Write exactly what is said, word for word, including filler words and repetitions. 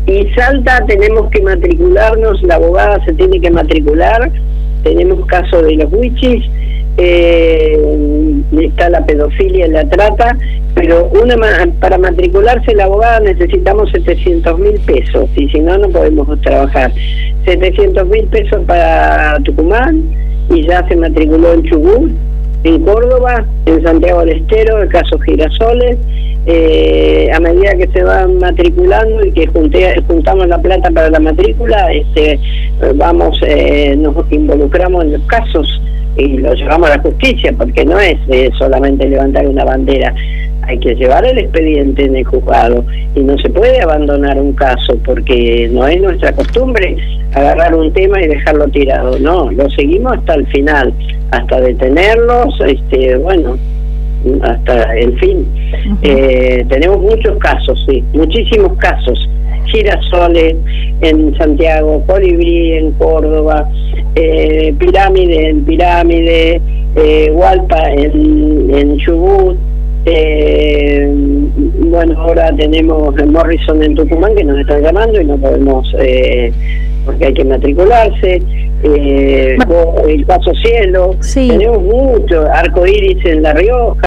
Y Salta tenemos que matricularnos, la abogada se tiene que matricular, tenemos caso de los wichis, eh, está la pedofilia y la trata, pero una para matricularse la abogada necesitamos setecientos mil pesos, y si no, no podemos trabajar. setecientos mil pesos para Tucumán, y ya se matriculó en Chubut, en Córdoba, en Santiago del Estero, el caso Girasoles. Eh, a medida que se van matriculando y que junte, juntamos la plata para la matrícula, este, vamos, eh, nos involucramos en los casos y los llevamos a la justicia, porque no es eh, solamente levantar una bandera, hay que llevar el expediente en el juzgado, y no se puede abandonar un caso, porque no es nuestra costumbre agarrar un tema y dejarlo tirado, no, lo seguimos hasta el final, hasta detenerlos, este, bueno, hasta el fin. Uh-huh. Eh, tenemos muchos casos, sí, muchísimos casos. Girasoles en Santiago, Colibrí en Córdoba, eh, Pirámide en Pirámide, eh, Hualpa en, en Chubut, eh, bueno, ahora tenemos Morrison en Tucumán, que nos están llamando y no podemos, eh, porque hay que matricularse, eh, el caso Cielo, sí. Tenemos mucho, Arco Iris en La Rioja.